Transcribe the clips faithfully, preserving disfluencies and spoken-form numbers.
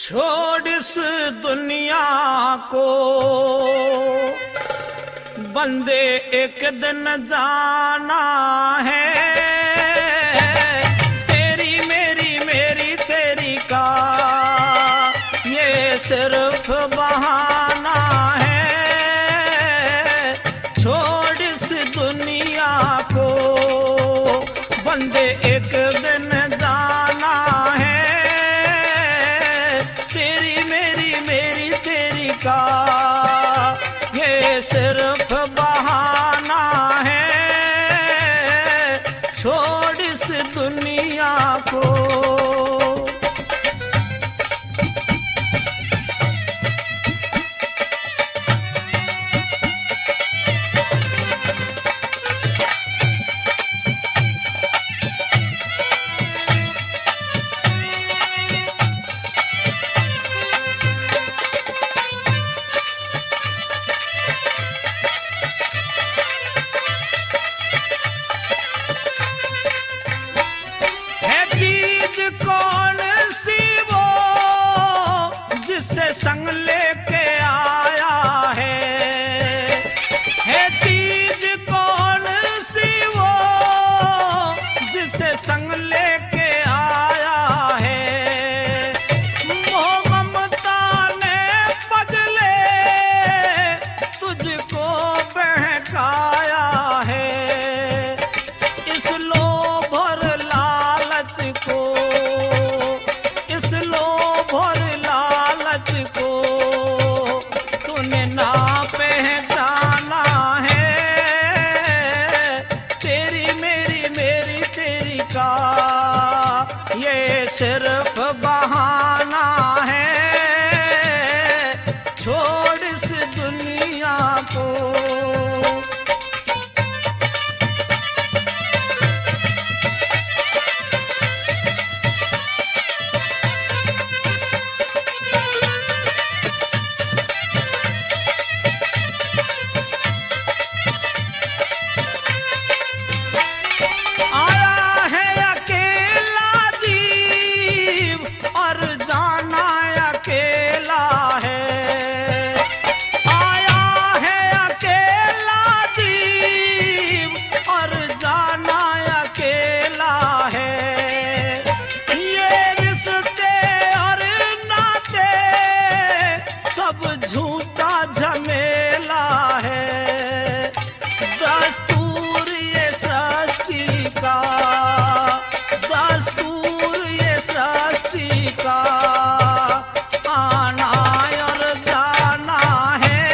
छोड़ इस दुनिया को बंदे एक दिन जाना है। तेरी मेरी मेरी तेरी का ये सिर्फ बहाना है। छोड़ इस दुनिया को बंदे एक दिन जाना है। तेरी मेरी मेरी तेरी का ये सिर्फ बहाना है। छोड़ इस दुनिया को। कौन सी वो जिससे संग लेके आया है। है चीज कौन सी वो जिससे संग लेके आया है। मोह ममता ने बदले तुझको बहकाया है। इस लोभ और लालच को और लालच को तूने ना पहचाना है। तेरी मेरी मेरी तेरी का ये सिर्फ बहाना है। छोड़ इस दुनिया को। सब झूठा झमेला है। दस्तूर ये सृष्टि का, दस्तूर ये सृष्टि का आना और जाना है।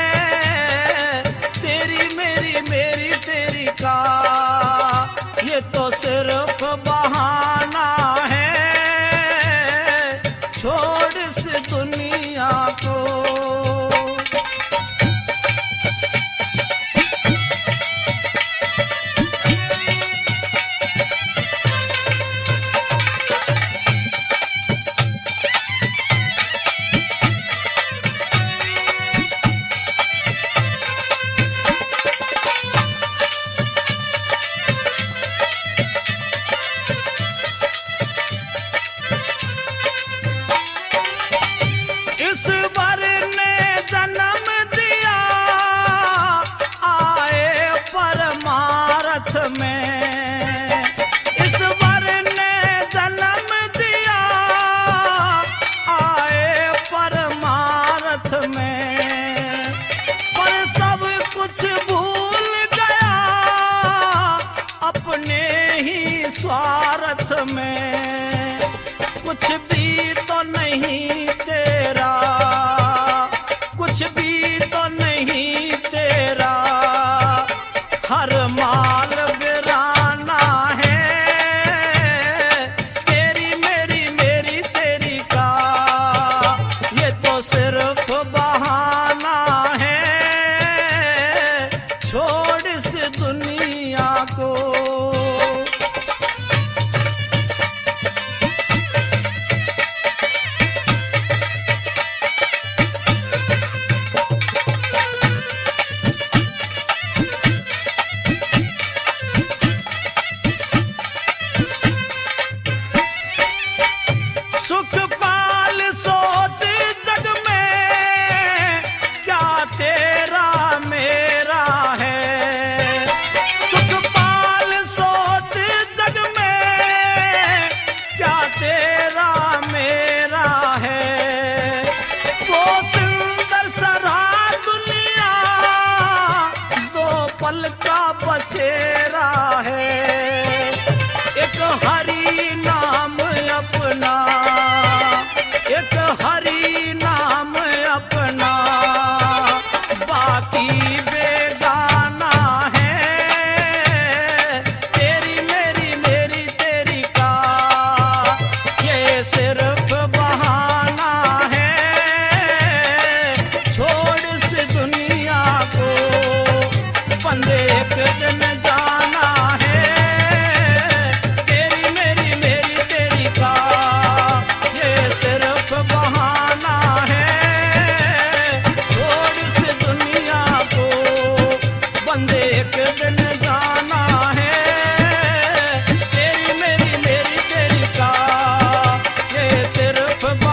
तेरी मेरी मेरी तेरी का ये तो सिर्फ बहाना है। छोड़ इस दुनिया को। इस वर ने जन्म दिया आए परमार्थ में। इस वर ने जन्म दिया आए परमार्थ में। पर सब कुछ भूल गया अपने ही स्वार्थ में। कुछ भी तो नहीं तेरा, कुछ भी तो नहीं तेरा, हर माल वीराना है। तेरी मेरी मेरी तेरी का ये तो सिर्फ बहाना है। छोड़ इस दुनिया को। तेरा मेरा है। सुखपाल सोच जग में क्या तेरा मेरा है। वो सुंदर सरा दुनिया दो पल का बसेरा है। एक हरि नाम अपना, एक हरि नाम अपना, बाकी बेगाना है। तेरी मेरी मेरी तेरी का ये सिर्फ बहाना है। छोड़ से दुनिया को बंदे एक दिन जाना है। तेरी मेरी मेरी तेरी का ये सिर्फ बहाना है। छोड़ से दुनिया को बंदे एक दिन जाना है। तेरी मेरी मेरी तेरी का ये सिर्फ